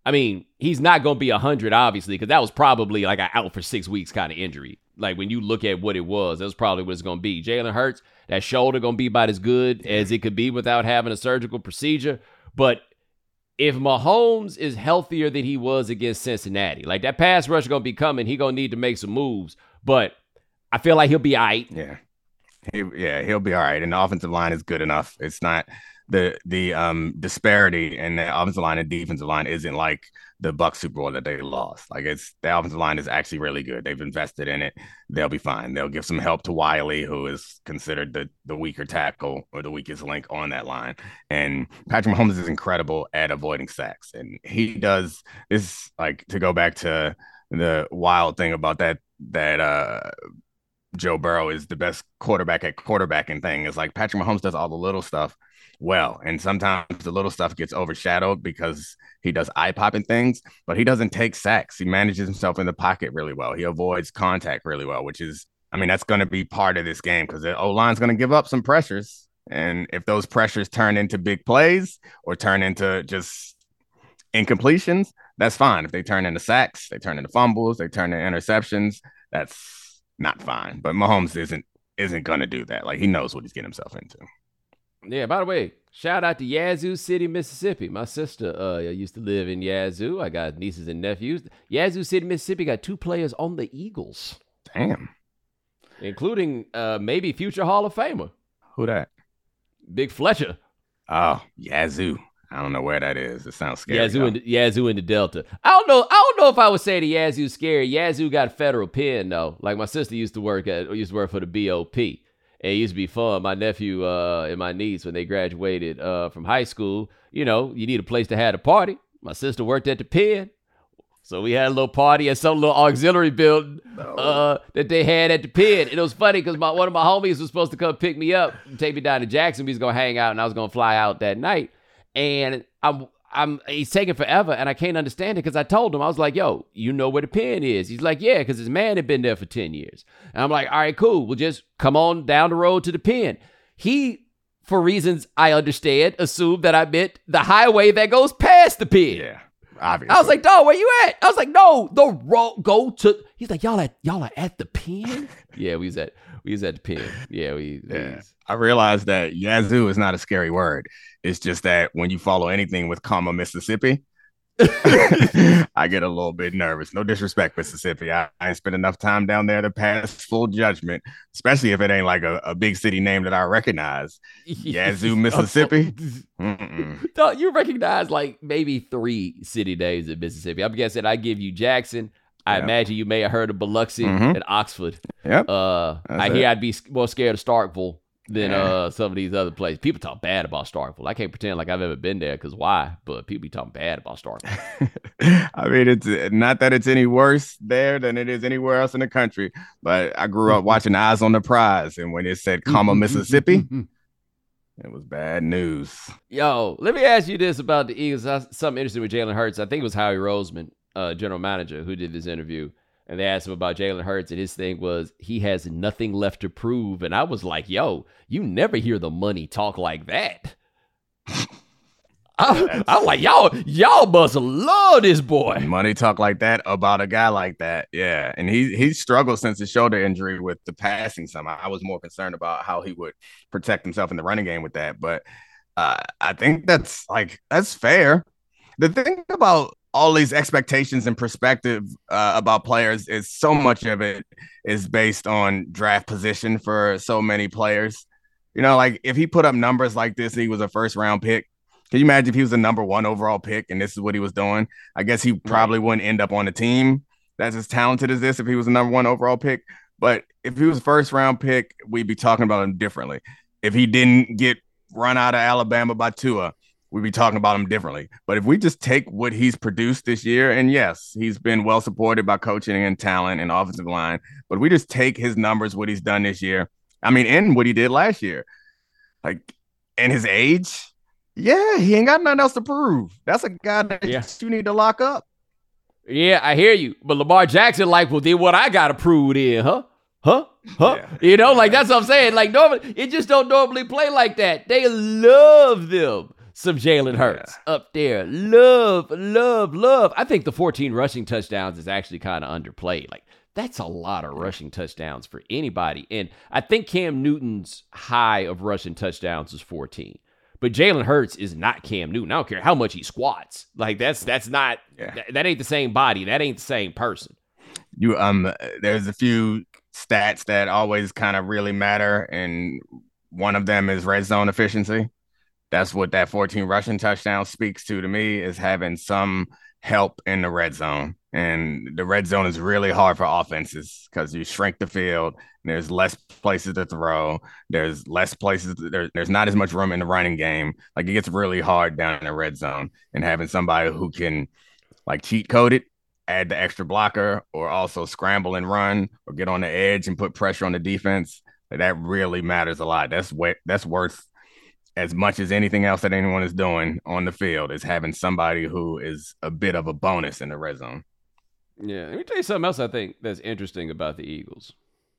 I mean, he's not going to be one hundred, obviously, because that was probably like an out for six weeks kind of injury. Like, when you look at what it was, that was probably what it's going to be. Jalen Hurts, that shoulder going to be about as good as it could be without having a surgical procedure. But if Mahomes is healthier than he was against Cincinnati, like that pass rush going to be coming, he going to need to make some moves. But I feel like he'll be all right. Yeah. He, yeah, he'll be all right. And the offensive line is good enough. It's not the the um disparity in the offensive line and defensive line isn't like the Bucs Super Bowl that they lost. Like, it's the offensive line is actually really good. They've invested in it. They'll be fine. They'll give some help to Wiley, who is considered the the weaker tackle or the weakest link on that line. And Patrick Mahomes is incredible at avoiding sacks. And he does this, like, to go back to the wild thing about that that uh Joe Burrow is the best quarterback at quarterbacking thing. Is like Patrick Mahomes does all the little stuff well, and sometimes the little stuff gets overshadowed because he does eye-popping things, but he doesn't take sacks. He manages himself in the pocket really well. He avoids contact really well, which is, I mean, that's going to be part of this game because the O-line's going to give up some pressures, and if those pressures turn into big plays or turn into just incompletions, that's fine. If they turn into sacks, they turn into fumbles, they turn into interceptions, that's not fine. But Mahomes isn't isn't gonna do that. Like, he knows what he's getting himself into. Yeah, by the way, shout out to Yazoo City, Mississippi. My sister uh used to live in Yazoo. I got nieces and nephews. Yazoo City, Mississippi got two players on the Eagles. Damn. Including uh maybe future Hall of Famer. Who that? Big Fletcher. Oh, Yazoo. I don't know where that is. It sounds scary. Yazoo in the, Yazoo in the Delta. I don't know. I don't know if I would say the Yazoo scary. Yazoo got a federal pen though. Like, my sister used to work at used to work for the B O P. And it used to be fun. My nephew uh, and my niece, when they graduated uh, from high school, you know, you need a place to have a party. My sister worked at the pen. So we had a little party at some little auxiliary building uh, that they had at the pen. And it was funny because my one of my homies was supposed to come pick me up and take me down to Jackson. We was going to hang out, and I was going to fly out that night. And I'm, I'm, he's taking forever, and I can't understand it because I told him, I was like, yo, you know where the pen is? He's like, yeah, because his man had been there for ten years. And I'm like, all right, cool. We'll just come on down the road to the pen. He, for reasons I understand, assumed that I meant the highway that goes past the pen. Yeah, obviously. I was like, dog, where you at? I was like, no, the road, go to, he's like, y'all at, y'all are at the pen? Yeah, we was at, we was at the pen. Yeah, we, yeah. we was. I realized that Yazoo is not a scary word. It's just that when you follow anything with comma Mississippi, I get a little bit nervous. No disrespect, Mississippi. I, I ain't spent enough time down there to pass full judgment, especially if it ain't like a, a big city name that I recognize. Yazoo, Mississippi. No, you recognize like maybe three city names in Mississippi. I'm guessing I give you Jackson. I yep. imagine you may have heard of Biloxi mm-hmm. and Oxford. Yep. Uh, I it. hear I'd be more scared of Starkville than yeah. uh, some of these other places. People talk bad about Starkville. I can't pretend like I've ever been there because why? But people be talking bad about Starkville. I mean, it's not that it's any worse there than it is anywhere else in the country. But I grew up watching Eyes on the Prize, and when it said comma Mississippi, it was bad news. Yo, let me ask you this about the Eagles. Something interesting with Jalen Hurts. I think it was Howie Roseman, uh, general manager, who did this interview. And they asked him about Jalen Hurts, and his thing was he has nothing left to prove. And I was like, yo, you never hear the money talk like that. I, I'm like, y'all, y'all must love this boy. Money talk like that about a guy like that. Yeah. And he he struggled since his shoulder injury with the passing somehow. I was more concerned about how he would protect himself in the running game with that. But uh, I think that's like, that's fair. The thing about all these expectations and perspective uh, about players is so much of it is based on draft position for so many players. You know, like if he put up numbers like this, he was a first round pick. Can you imagine if he was the number one overall pick and this is what he was doing? I guess he probably right. wouldn't end up on a team that's as talented as this if he was the number one overall pick. But if he was a first round pick, we'd be talking about him differently. If he didn't get run out of Alabama by Tua, we'd be talking about him differently. But if we just take what he's produced this year, and yes, he's been well supported by coaching and talent and offensive line, but we just take his numbers, what he's done this year. I mean, and what he did last year, like, and his age, yeah, he ain't got nothing else to prove. That's a guy that yeah. you need to lock up. Yeah, I hear you. But Lamar Jackson, like, well, then what I got to prove then, huh? Huh? Huh? Yeah. You know, like, that's what I'm saying. Like, normally, it just don't normally play like that. They love them some Jalen Hurts yeah. up there. Love, love, love. I think the fourteen rushing touchdowns is actually kind of underplayed. Like, that's a lot of rushing touchdowns for anybody. And I think Cam Newton's high of rushing touchdowns is fourteen. But Jalen Hurts is not Cam Newton. I don't care how much he squats. Like, that's that's not yeah. that, that ain't the same body. That ain't the same person. You um, there's a few stats that always kind of really matter, and one of them is red zone efficiency. That's what that fourteen rushing touchdown speaks to to me, is having some help in the red zone. And the red zone is really hard for offenses because you shrink the field. And there's less places to throw. There's less places. There, there's not as much room in the running game. Like, it gets really hard down in the red zone. And having somebody who can, like, cheat code it, add the extra blocker, or also scramble and run, or get on the edge and put pressure on the defense, that really matters a lot. That's what that's worth as much as anything else that anyone is doing on the field, is having somebody who is a bit of a bonus in the red zone. Yeah, let me tell you something else I think that's interesting about the Eagles.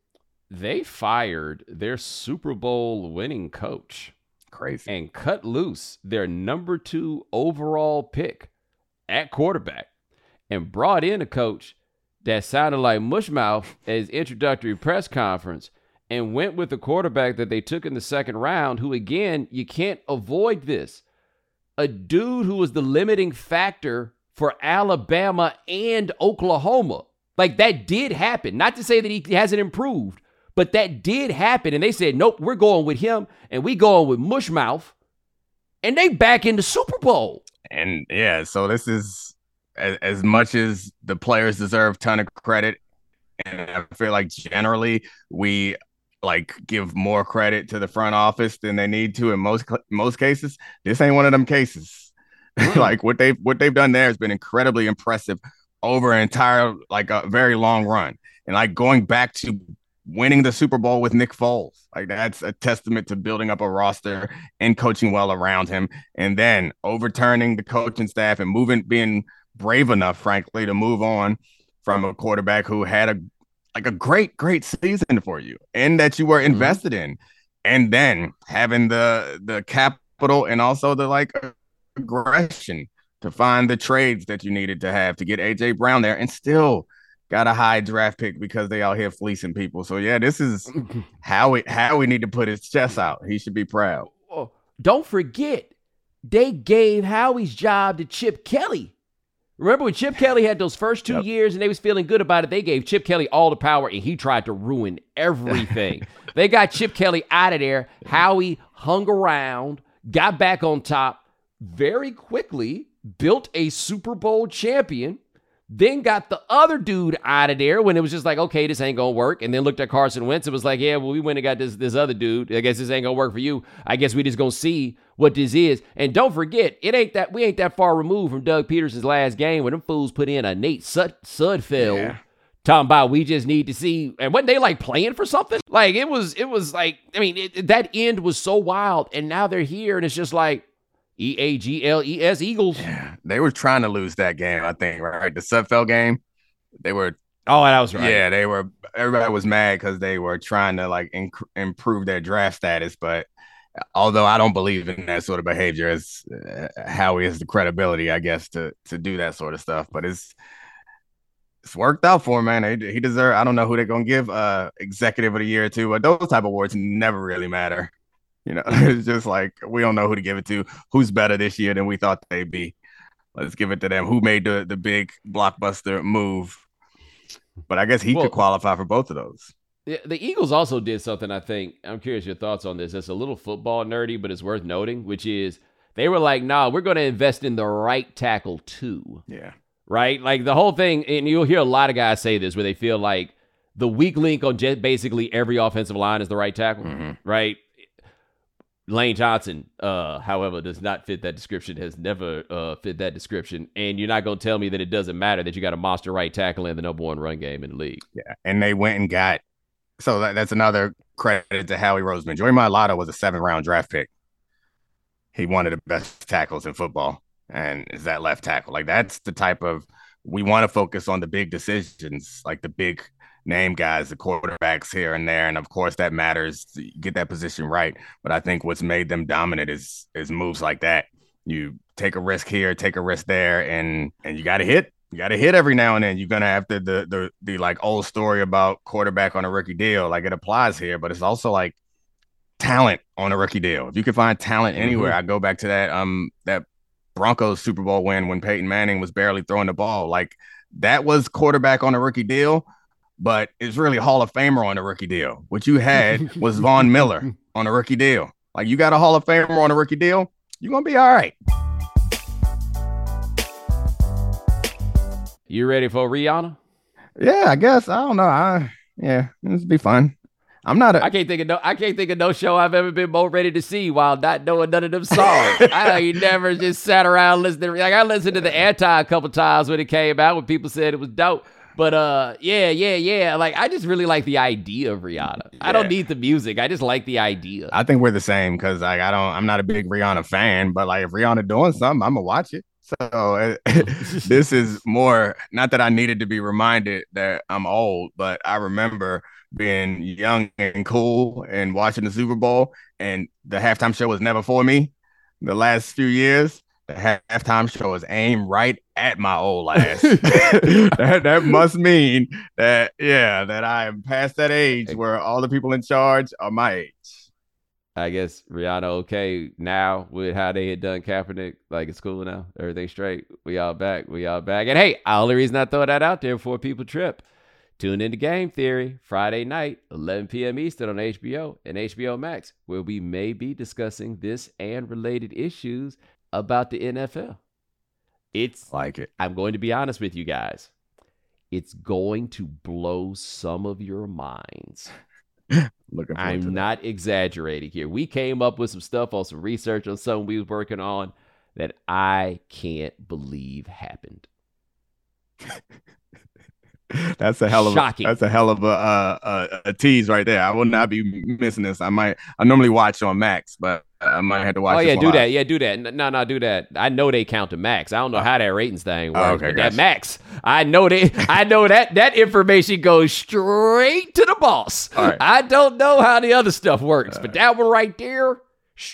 They fired their Super Bowl winning coach. Crazy. And cut loose their number two overall pick at quarterback, and brought in a coach that sounded like mushmouth at his introductory press conference, and went with the quarterback that they took in the second round, who, again, you can't avoid this. A dude who was the limiting factor for Alabama and Oklahoma. Like, that did happen. Not to say that he hasn't improved, but that did happen. And they said, nope, we're going with him, and we going with mushmouth. And they back in the Super Bowl. And, yeah, so this is, as, as much as the players deserve a ton of credit, and I feel like generally we – like give more credit to the front office than they need to in most most cases. This ain't one of them cases. Like, what they've what they've done there has been incredibly impressive over an entire, like, a very long run. And, like, going back to winning the Super Bowl with Nick Foles, like, that's a testament to building up a roster and coaching well around him, and then overturning the coaching staff and moving, being brave enough, frankly, to move on from a quarterback who had a like a great, great season for you and that you were invested mm-hmm. in. And then having the the capital and also the, like, aggression to find the trades that you needed to have to get A J Brown there, and still got a high draft pick because they out here fleecing people. So, yeah, this is how we, how we need to put his chest out. He should be proud. Oh, don't forget, they gave Howie's job to Chip Kelly. Remember when Chip Kelly had those first two yep. years and they was feeling good about it? They gave Chip Kelly all the power, and he tried to ruin everything. They got Chip Kelly out of there. Howie hung around, got back on top very quickly, built a Super Bowl champion, then got the other dude out of there when it was just like, okay, this ain't going to work, and then looked at Carson Wentz and was like, yeah, well, we went and got this, this other dude. I guess this ain't going to work for you. I guess we just going to see what this is. And don't forget, it ain't that we ain't that far removed from Doug Peterson's last game when them fools put in a Nate Sud- Sudfeld yeah. talking about we just need to see. And wasn't they, like, playing for something? Like, it was, it was like, I mean, it, that end was so wild, and now they're here, and it's just like, E A G L E S, Eagles. Yeah, they were trying to lose that game, I think, right? The Sudfeld game. They were. Oh, that was right. Yeah, they were. Everybody was mad because they were trying to, like, inc- improve their draft status. But although I don't believe in that sort of behavior, as uh, Howie has the credibility, I guess, to to do that sort of stuff. But it's it's worked out for him, man. He, he deserves. I don't know who they're gonna give uh, executive of the year to, but those type of awards never really matter. You know, it's just like, we don't know who to give it to. Who's better this year than we thought they'd be? Let's give it to them. Who made the, the big blockbuster move? But I guess he well, could qualify for both of those. The, the Eagles also did something, I think. I'm curious your thoughts on this. It's a little football nerdy, but it's worth noting, which is they were like, nah, we're going to invest in the right tackle too. Yeah. Right? Like, the whole thing, and you'll hear a lot of guys say this, where they feel like the weak link on just basically every offensive line is the right tackle, mm-hmm. right? Lane Johnson, uh, however, does not fit that description, has never uh, fit that description. And you're not going to tell me that it doesn't matter that you got a monster right tackle in the number one run game in the league. Yeah, and they went and got – so that, that's another credit to Howie Roseman. Joey Mailata was a seventh-round draft pick. He one of the best tackles in football, and is that left tackle. Like, that's the type of – we want to focus on the big decisions, like the big – name guys, the quarterbacks here and there, and of course that matters to get that position right. But I think what's made them dominant is is moves like that, you take a risk here, take a risk there, and and you got to hit. You got to hit every now and then. You're gonna have to the the the like old story about quarterback on a rookie deal. Like it applies here, but it's also like talent on a rookie deal. If you can find talent anywhere, mm-hmm. I go back to that um that Broncos Super Bowl win when Peyton Manning was barely throwing the ball. Like that was quarterback on a rookie deal, but it's really Hall of Famer on a rookie deal. What you had was Von Miller on a rookie deal. Like you got a Hall of Famer on a rookie deal, you're gonna be all right. You ready for Rihanna? Yeah, I guess. I don't know. I yeah, this be fun. I'm not. A- I can't think of no. I can't think of no show I've ever been more ready to see while not knowing none of them songs. I ain't never just sat around listening. Like I listened to the Anti a couple times when it came out, when people said it was dope. But uh, yeah, yeah, yeah. Like I just really like the idea of Rihanna. Yeah. I don't need the music. I just like the idea. I think we're the same because like I don't. I'm not a big Rihanna fan, but like if Rihanna doing something, I'm gonna watch it. So uh, this is more. Not that I needed to be reminded that I'm old, but I remember being young and cool and watching the Super Bowl, and the halftime show was never for me. The last few years, the halftime show was aimed right at my old ass. that, that must mean that, yeah, that I am past that age where all the people in charge are my age. I guess Rihanna okay now with how they had done Kaepernick. Like it's cool now. Everything straight. We all back. We all back. And hey, the only reason I throw that out there before people trip, tune into Game Theory Friday night, eleven p.m. Eastern on H B O and H B O Max, where we may be discussing this and related issues about the N F L. It's like it. I'm going to be honest with you guys. It's going to blow some of your minds. Looking I'm not exaggerating here. We came up with some stuff on some research on something we was working on that I can't believe happened. That's a hell of Shocking. a that's a hell of a, uh, a a tease right there. I will not be missing this. I might I normally watch on Max, but I might have to watch. Oh yeah, this do live. that. Yeah, do that. No, no, do that. I know they count to Max. I don't know how that ratings thing works. Oh, okay, but gotcha. that Max, I know they. I know that that information goes straight to the boss. All right. I don't know how the other stuff works, All but right. that one right there,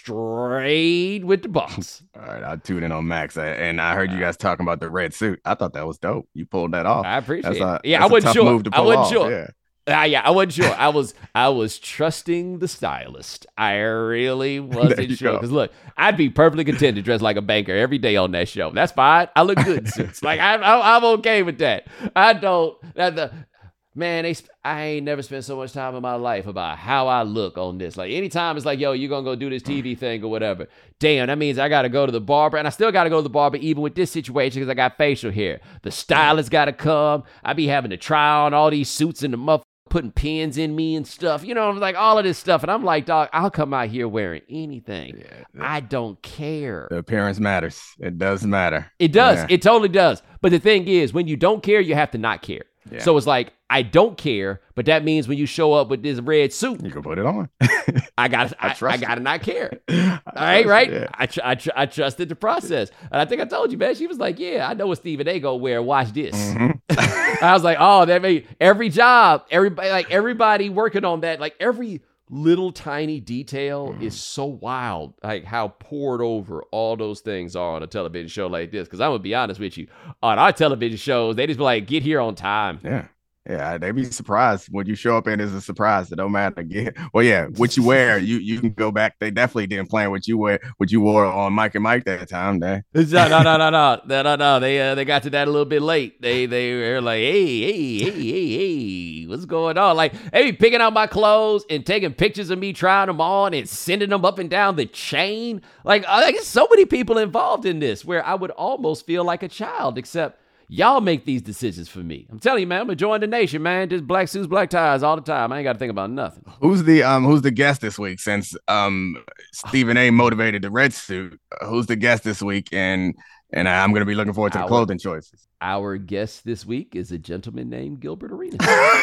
straight with the boss. All right, I'll tune in on Max. And I heard you guys talking about the red suit. I thought that was dope. You pulled that off. I appreciate that's a, it. Yeah, that's I wasn't a tough sure. Move to I pull wasn't off. sure. Yeah. Uh, yeah, I wasn't sure. I was I was trusting the stylist. I really wasn't sure. Because look, I'd be perfectly content to dress like a banker every day on that show. That's fine. I look good in suits. Like I, I, I'm okay with that. I don't. That the man. They, I ain't never spent so much time in my life about how I look on this. Like anytime it's like, yo, you gonna go do this T V thing or whatever. Damn, that means I gotta go to the barber, and I still gotta go to the barber even with this situation because I got facial hair. The stylist gotta come. I be having to try on all these suits in the muff. Putting pins in me and stuff, you know, like all of this stuff. And I'm like, dog, I'll come out here wearing anything. Yeah, I don't care. The appearance matters. It does matter. It does. Yeah. It totally does. But the thing is, when you don't care, you have to not care. Yeah. So it's like, I don't care, but that means when you show up with this red suit, you can put it on. I got I, I, I got to not care. I All right, right? Yeah. I, tr- I, tr- I trusted the process. And I think I told you, man, she was like, yeah, I know what Stephen A. gonna wear. Watch this. Mm-hmm. I was like, oh, that may every job, everybody, like everybody working on that, like every little tiny detail mm. is so wild, like how poured over all those things are on a television show like this. Because I'm gonna be honest with you, on our television shows, they just be like, get here on time. Yeah. Yeah, they be surprised when you show up and it's a surprise. It don't matter again. Well, yeah, what you wear, you you can go back. They definitely didn't plan what you wear, what you wore on Mike and Mike that time. There, no, no, no, no, no, no, no, no. They uh, they got to that a little bit late. They they were like, hey, hey, hey, hey, hey, what's going on? Like, they be picking out my clothes and taking pictures of me trying them on and sending them up and down the chain. Like, I guess so many people involved in this where I would almost feel like a child, except. Y'all make these decisions for me. I'm telling you, man, I'm enjoying the nation, man. Just black suits, black ties all the time. I ain't got to think about nothing. Who's the um who's the guest this week? Since um Stephen A. motivated the red suit, uh, who's the guest this week? And and I'm gonna be looking forward to our, the clothing choices. Our guest this week is a gentleman named Gilbert Arenas.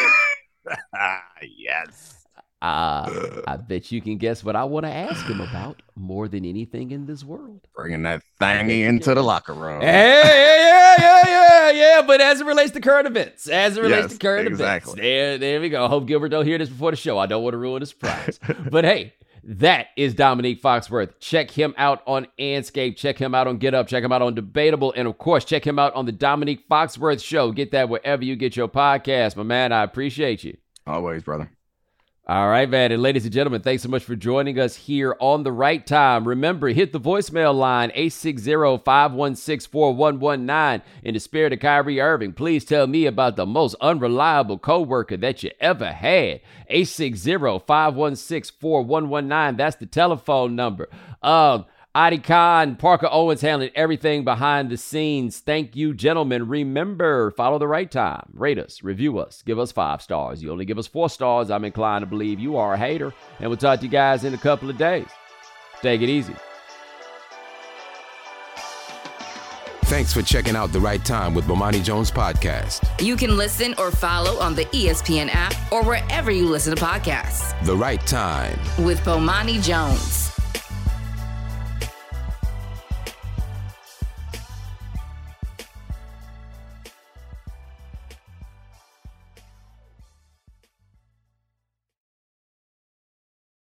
Yes. Uh, I bet you can guess what I want to ask him about more than anything in this world. Bringing that thingy into the locker room. Hey, yeah, yeah, yeah, yeah. But as it relates to current events, as it relates yes, to current exactly. events, there, there we go. I hope Gilbert don't hear this before the show. I don't want to ruin the surprise. But hey, That is Dominique Foxworth. Check him out on Anscape. Check him out on Get Up. Check him out on Debatable. And, of course, check him out on the Dominique Foxworth Show. Get that wherever you get your podcast. My man, I appreciate you. Always, brother. All right, man. And ladies and gentlemen, thanks so much for joining us here on The Right Time. Remember, hit the voicemail line, eight six zero, five one six, four one one nine. In the spirit of Kyrie Irving, please tell me about the most unreliable coworker that you ever had. eight six zero, five one six, four one one nine. That's the telephone number. Um, Adi Khan, Parker Owens handling everything behind the scenes. Thank you, gentlemen. Remember, follow The Right Time. Rate us, review us, give us five stars. You only give us four stars, I'm inclined to believe you are a hater. And we'll talk to you guys in a couple of days. Take it easy. Thanks for checking out The Right Time with Bomani Jones podcast. You can listen or follow on the E S P N app or wherever you listen to podcasts. The Right Time with Bomani Jones.